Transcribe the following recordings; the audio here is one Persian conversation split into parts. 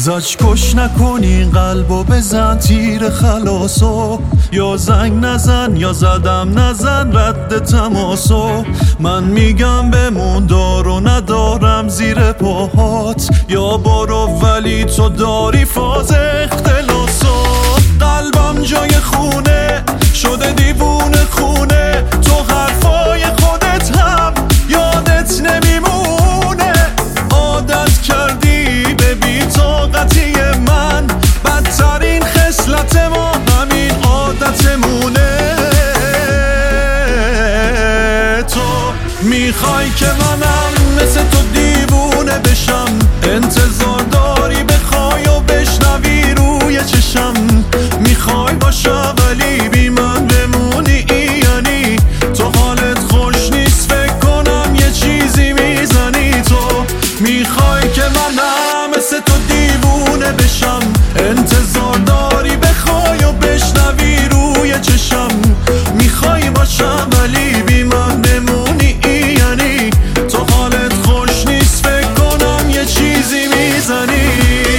زاج کش نکنی قلبو بزن تیر خلاصو، یا زنگ نزن یا زدم نزن رد تماسو. من میگم بمون دار و ندارم زیر پاهات، یا برو ولی تو داری فاز اختلاسو. قلبم جای خونه شده دیوونه خونه، تو حرفای خودت هم یادت نمیمونه. عادت کردی به بی‌طاقتی من، بدترین خصلت ما همین عادتمونه. تو میخوای که منم مثل تو دیوونه بشم، انتظار داری بخوای و بشنوی روی چشم. میخوای باشم ولی بی من بمونی، یعنی تو حالت خوش نیست فکر کنم یه چیزی میزنی. تو میخوای که منم مثل تو دیوونه بشم، انتظار داری بخوای و بشنوی روی چشم. میخوای باشم ولی بی من بمونی، یعنی تو حالت خوش نیست فکر کنم یه چیزی میزنی.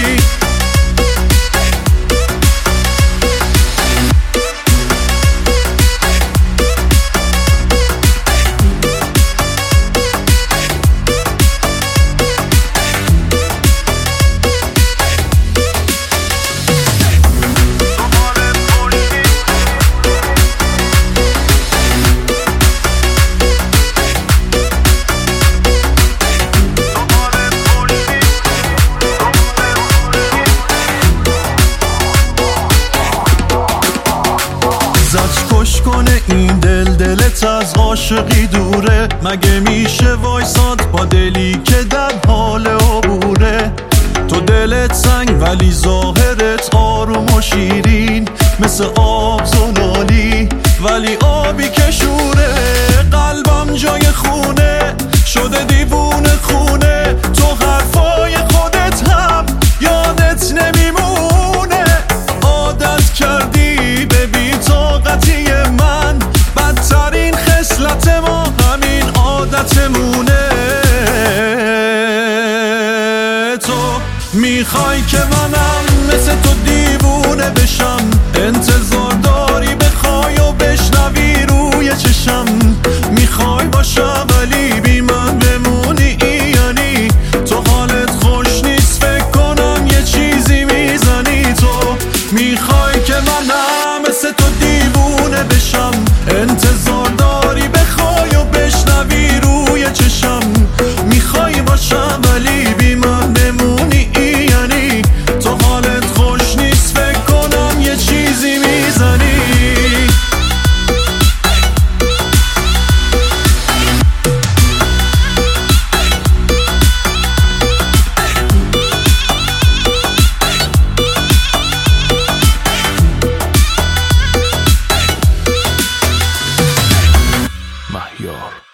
کش کنه این دلت از عاشقی دوره، مگه میشه وایساد با دلی که در حال عبوره. تو دلت سنگ ولی ظاهرت آروم و شیرین، مثل آب زلالی ولی آبی که شوره. قلبم جای خونه شده دیوونه خونه، تو حرفای خودت هم یادت نمیمونه. عادت کردی به بی‌طاقتی من، بدترین خصلت ما همین عادتمونه. تو میخوای که منم مثل تو دیوونه بشم، انتظار داری بخوای و بشنوی روی چشم. میخوای باشم ولی بی من بمونی، یعنی تو حالت خوش نیست فکر کنم یه چیزی میزنی. تو میخوای که منم مثل تو دیوونه بشم، انتظار داری بخوای و بشنوی روی چشم. میخوای باشم ولی بی من بمونی، یعنی تو حالت خوش نیست فکر کنم یه چیزی میزنی. مهیار